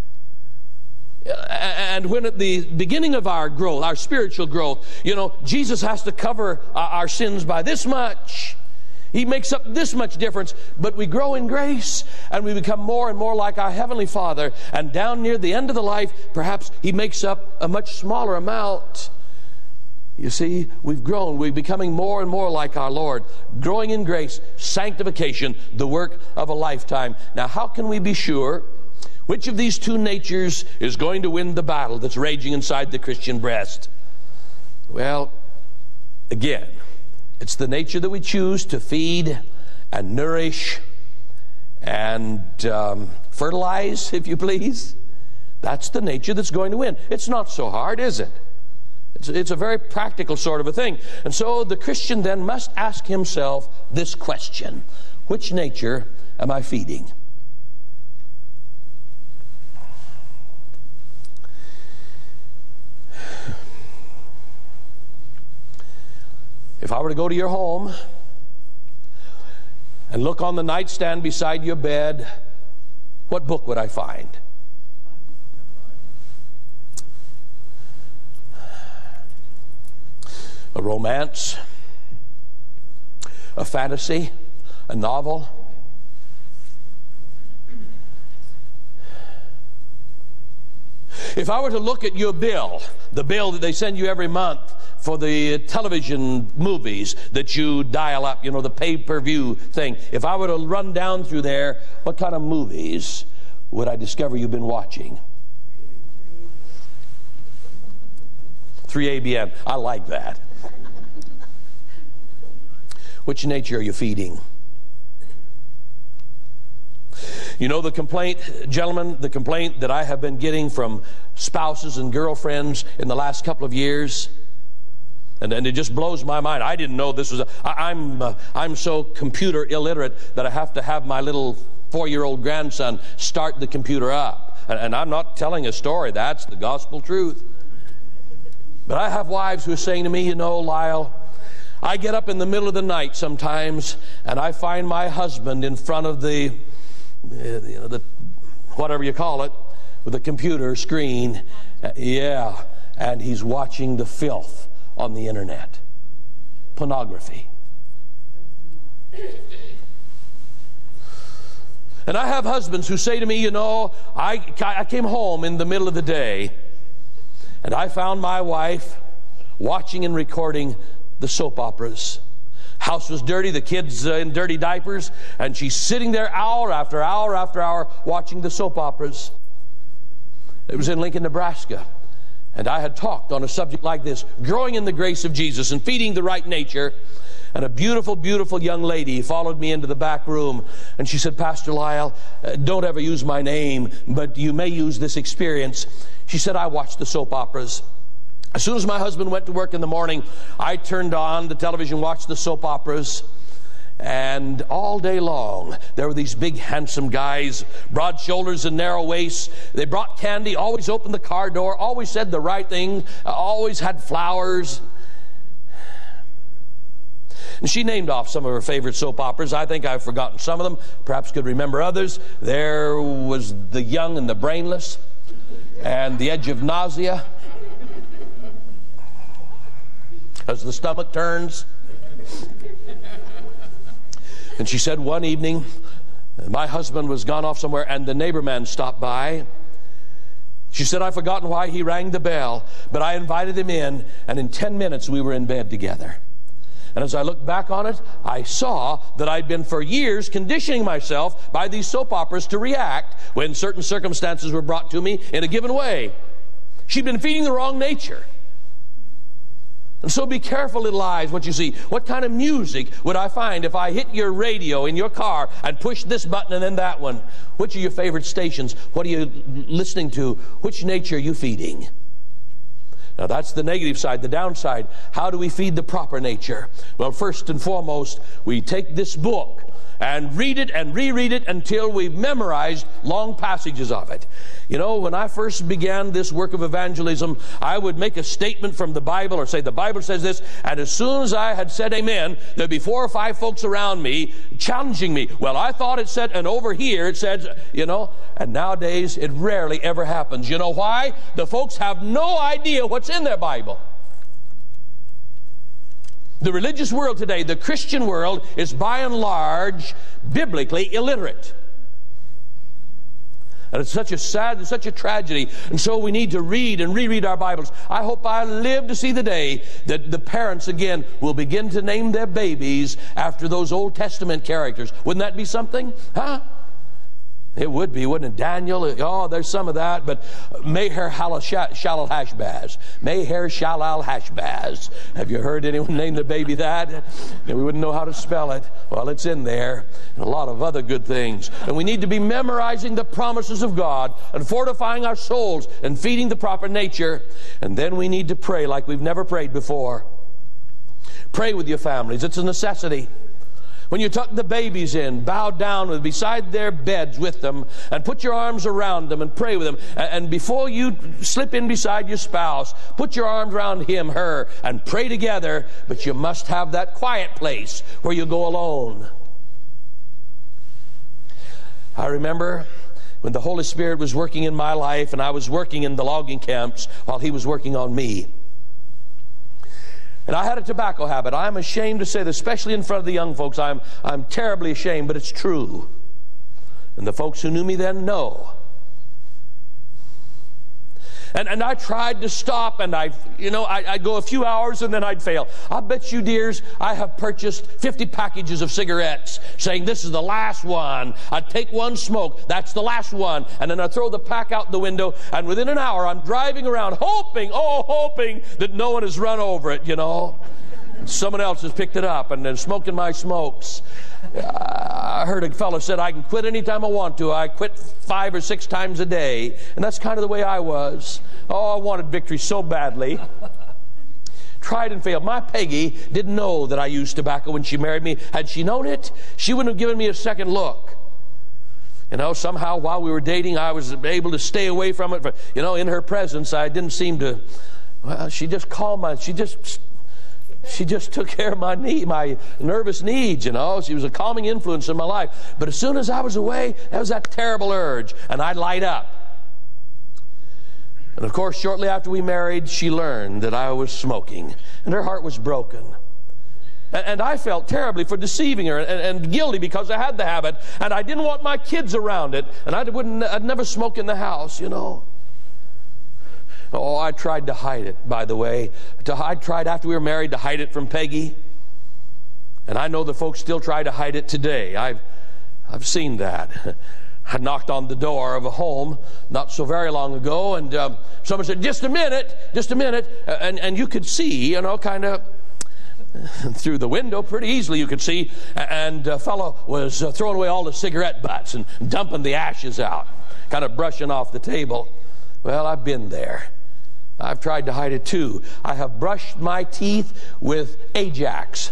Speaker 1: And when at the beginning of our growth, our spiritual growth, you know, Jesus has to cover our sins by this much. He makes up this much difference, but we grow in grace and we become more and more like our Heavenly Father. And down near the end of the life, perhaps He makes up a much smaller amount. You see, we've grown. We're becoming more and more like our Lord. Growing in grace, sanctification, the work of a lifetime. Now, how can we be sure which of these two natures is going to win the battle that's raging inside the Christian breast? Well, again, it's the nature that we choose to feed and nourish and um, fertilize, if you please. That's the nature that's going to win. It's not so hard, is it? It's, it's a very practical sort of a thing. And so the Christian then must ask himself this question: which nature am I feeding? If I were to go to your home and look on the nightstand beside your bed, what book would I find? A romance? A fantasy? A novel? If I were to look at your bill, the bill that they send you every month for the television movies that you dial up, you know, the pay-per-view thing. If I were to run down through there, what kind of movies would I discover you've been watching? three A B N. I like that. Which nature are you feeding? You know the complaint, gentlemen, the complaint that I have been getting from spouses and girlfriends in the last couple of years? And, and it just blows my mind. I didn't know this was a, I, I'm uh, I'm so computer illiterate that I have to have my little four-year-old grandson start the computer up. And, and I'm not telling a story. That's the gospel truth. But I have wives who are saying to me, you know, Lyle, I get up in the middle of the night sometimes and I find my husband in front of the, uh, you know, the whatever you call it, with the computer screen. Uh, yeah, and he's watching the filth on the internet. pornography. And I have husbands who say to me, you know, I, I came home in the middle of the day and I found my wife watching and recording the soap operas. House was dirty, the kids uh, in dirty diapers, and she's sitting there hour after hour after hour watching the soap operas. It was in Lincoln, Nebraska. And I had talked on a subject like this, growing in the grace of Jesus and feeding the right nature. And a beautiful, beautiful young lady followed me into the back room. And she said, Pastor Lyle, uh, don't ever use my name, but you may use this experience. She said, I watched the soap operas. As soon as my husband went to work in the morning, I turned on the television, watched the soap operas. And all day long, there were these big, handsome guys, broad shoulders and narrow waists. They brought candy, always opened the car door, always said the right thing, always had flowers. And she named off some of her favorite soap operas. I think I've forgotten some of them, perhaps could remember others. There was The Young and the Brainless, and The Edge of Nausea, as the stomach turns. And she said one evening, my husband was gone off somewhere, and the neighbor man stopped by. She said, I've forgotten why he rang the bell, but I invited him in, and in ten minutes we were in bed together. And as I looked back on it, I saw that I'd been for years conditioning myself by these soap operas to react when certain circumstances were brought to me in a given way. She'd been feeding the wrong nature. And so be careful, little eyes, what you see. What kind of music would I find if I hit your radio in your car and push this button and then that one? Which are your favorite stations? What are you listening to? Which nature are you feeding? Now that's the negative side, the downside. How do we feed the proper nature? Well, first and foremost, we take this book and read it and reread it until we've memorized long passages of it. You know, when I first began this work of evangelism, I would make a statement from the Bible or say, the Bible says this, and as soon as I had said amen, there'd be four or five folks around me challenging me. Well, I thought it said, and over here it said, you know, and nowadays it rarely ever happens. You know why? The folks have no idea what's in their Bible. The religious world today, the Christian world, is by and large biblically illiterate. And it's such a sad, it's such a tragedy. And so we need to read and reread our Bibles. I hope I live to see the day that the parents again will begin to name their babies after those Old Testament characters. Wouldn't that be something? Huh? It would be, wouldn't it? Daniel, oh, there's some of that, but Meher Shalal Hashbaz. Meher Shalal Hashbaz. Have you heard anyone name the baby that? We wouldn't know how to spell it. Well, it's in there. And a lot of other good things. And we need to be memorizing the promises of God and fortifying our souls and feeding the proper nature. And then we need to pray like we've never prayed before. Pray with your families. It's a necessity. When you tuck the babies in, bow down beside their beds with them and put your arms around them and pray with them. And before you slip in beside your spouse, put your arms around him, her, and pray together. But you must have that quiet place where you go alone. I remember when the Holy Spirit was working in my life and I was working in the logging camps while He was working on me. And I had a tobacco habit. I'm ashamed to say this, especially in front of the young folks. I'm, I'm terribly ashamed, but it's true. And the folks who knew me then know. And, and I tried to stop, and I, you know, I, I'd go a few hours and then I'd fail. I'll bet you, dears, I have purchased fifty packages of cigarettes, saying this is the last one. I'd take one smoke, that's the last one, and then I'd throw the pack out the window, and within an hour I'm driving around hoping, oh, hoping that no one has run over it, you know. Someone else has picked it up and they're smoking my smokes. I heard a fellow said, I can quit anytime I want to. I quit five or six times a day. And that's kind of the way I was. Oh, I wanted victory so badly. Tried and failed. My Peggy didn't know that I used tobacco when she married me. Had she known it, she wouldn't have given me a second look. You know, somehow while we were dating, I was able to stay away from it. But, you know, in her presence, I didn't seem to, well, she just calmed my, she just... She just took care of my need, my nervous needs, you know. She was a calming influence in my life. But as soon as I was away, there was that terrible urge, and I'd light up. And of course, shortly after we married, she learned that I was smoking, and her heart was broken. And, and I felt terribly for deceiving her, and, and guilty because I had the habit, and I didn't want my kids around it, and I wouldn't, I'd never smoke in the house, you know. Oh, I tried to hide it, by the way. I tried after we were married to hide it from Peggy. And I know the folks still try to hide it today. I've, I've seen that. I knocked on the door of a home not so very long ago, and um, someone said, just a minute, just a minute. And, and you could see, you know, kind of through the window pretty easily you could see, and a fellow was uh, throwing away all the cigarette butts and dumping the ashes out, kind of brushing off the table. Well, I've been there. I've tried to hide it too. I have brushed my teeth with Ajax.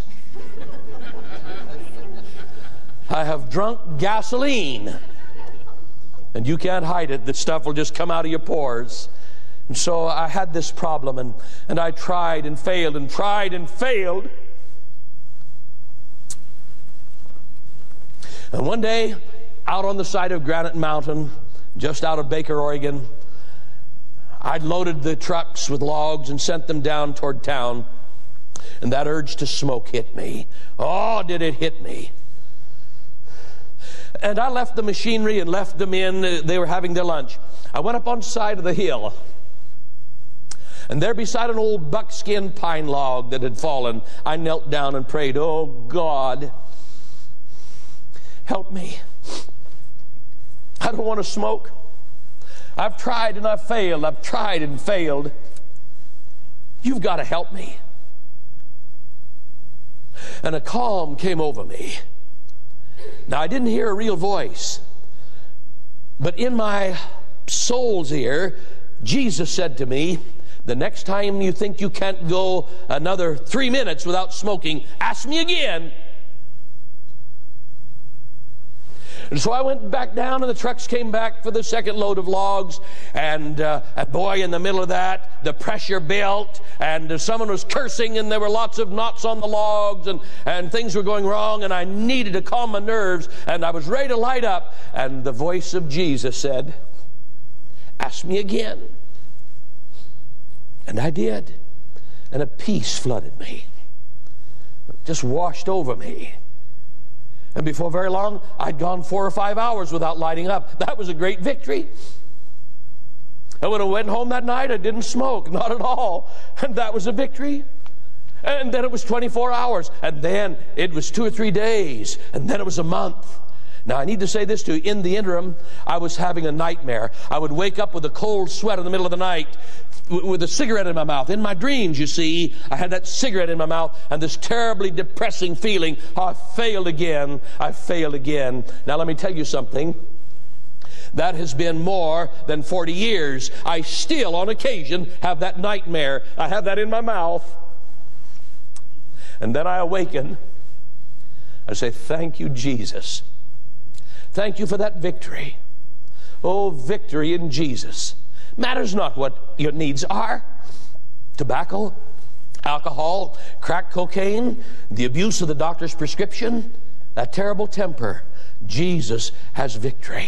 Speaker 1: I have drunk gasoline. And you can't hide it. The stuff will just come out of your pores. And so I had this problem, and, and I tried and failed and tried and failed. And one day, out on the side of Granite Mountain, just out of Baker, Oregon, I'd loaded the trucks with logs and sent them down toward town, and that urge to smoke hit me. Oh, did it hit me. And I left the machinery and left them in. They were having their lunch. I went up on the side of the hill, and there beside an old buckskin pine log that had fallen, I knelt down and prayed, oh God, help me. I don't want to smoke. I've tried and I've failed. I've tried and failed. You've got to help me. And a calm came over me. Now, I didn't hear a real voice, but in my soul's ear, Jesus said to me, the next time you think you can't go another three minutes without smoking, ask me again. And so I went back down, and the trucks came back for the second load of logs. And uh, a boy in the middle of that, the pressure built, and uh, someone was cursing, and there were lots of knots on the logs, and, and things were going wrong, and I needed to calm my nerves, and I was ready to light up. And the voice of Jesus said, ask me again. And I did. And a peace flooded me. It just washed over me. And before very long, I'd gone four or five hours without lighting up. That was a great victory. And when I went home that night, I didn't smoke, not at all. And that was a victory. And then it was twenty-four hours. And then it was two or three days. And then it was a month. Now, I need to say this to you. In the interim, I was having a nightmare. I would wake up with a cold sweat in the middle of the night, with a cigarette in my mouth. In my dreams, you see, I had that cigarette in my mouth and this terribly depressing feeling. Oh, I failed again. I failed again. Now, let me tell you something. That has been more than forty years. I still, on occasion, have that nightmare. I have that in my mouth. And then I awaken. I say, thank you, Jesus. Thank you for that victory. Oh, victory in Jesus. Matters not what your needs are. Tobacco, alcohol, crack cocaine, the abuse of the doctor's prescription, that terrible temper. Jesus has victory.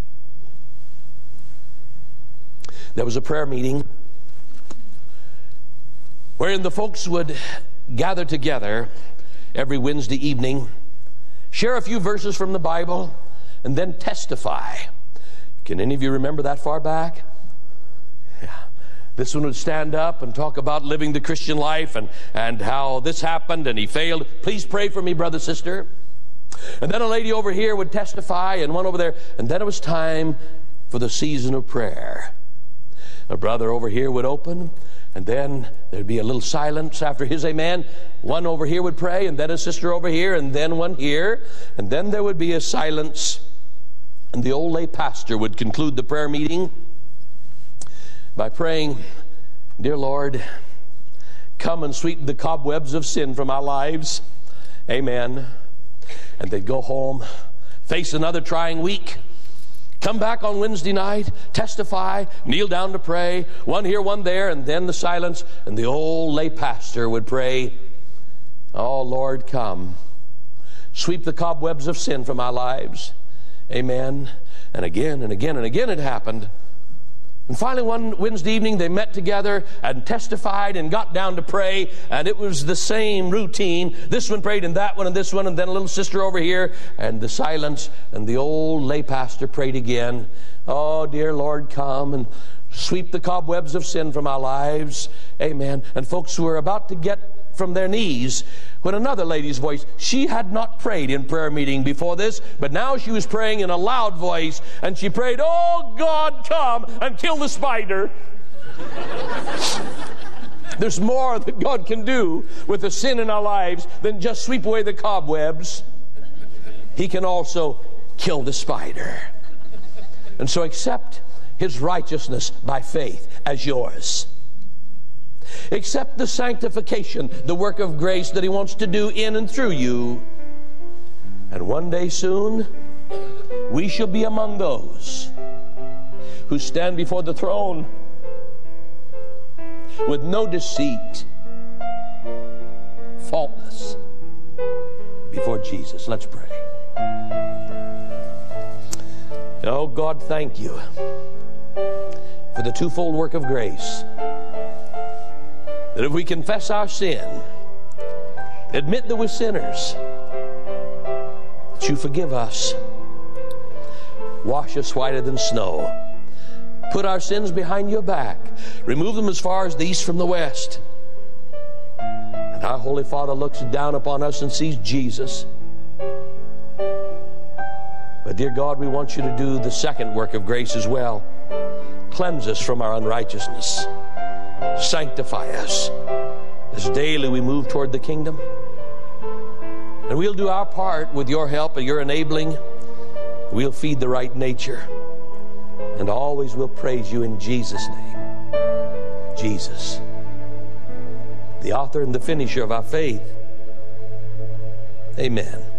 Speaker 1: There was a prayer meeting wherein the folks would gather together every Wednesday evening, share a few verses from the Bible, and then testify. Can any of you remember that far back? Yeah. This one would stand up and talk about living the Christian life and, and how this happened and he failed. Please pray for me, brother, sister. And then a lady over here would testify, and one over there. And then it was time for the season of prayer. A brother over here would open, and then there'd be a little silence after his amen. One over here would pray, and then a sister over here, and then one here. And then there would be a silence. And the old lay pastor would conclude the prayer meeting by praying, dear Lord, come and sweep the cobwebs of sin from our lives. Amen. And they'd go home, face another trying week, come back on Wednesday night, testify, kneel down to pray, one here, one there, and then the silence, and the old lay pastor would pray, oh Lord, come, sweep the cobwebs of sin from our lives. Amen. And again and again and again it happened. And finally, one Wednesday evening, they met together and testified and got down to pray, and it was the same routine. This one prayed, and that one, and this one, and then a little sister over here, and the silence, and the old lay pastor prayed again. Oh, dear Lord, come and sweep the cobwebs of sin from our lives. Amen. And folks who were about to get from their knees when another lady's voice, she had not prayed in prayer meeting before this, but now she was praying in a loud voice, and she prayed, oh God, come and kill the spider. There's more that God can do with the sin in our lives than just sweep away the cobwebs. He can also kill the spider. And so accept His righteousness by faith as yours. Accept the sanctification, the work of grace that He wants to do in and through you. And one day soon, we shall be among those who stand before the throne with no deceit, faultless, before Jesus. Let's pray. Oh God, thank You for the twofold work of grace. That if we confess our sin, admit that we're sinners, that You forgive us, wash us whiter than snow, put our sins behind Your back, remove them as far as the east from the west. And our Holy Father looks down upon us and sees Jesus. But dear God, we want You to do the second work of grace as well. Cleanse us from our unrighteousness. Sanctify us as daily we move toward the kingdom. And we'll do our part with Your help and Your enabling. We'll feed the right nature. And always we'll praise You in Jesus' name. Jesus, the author and the finisher of our faith. Amen.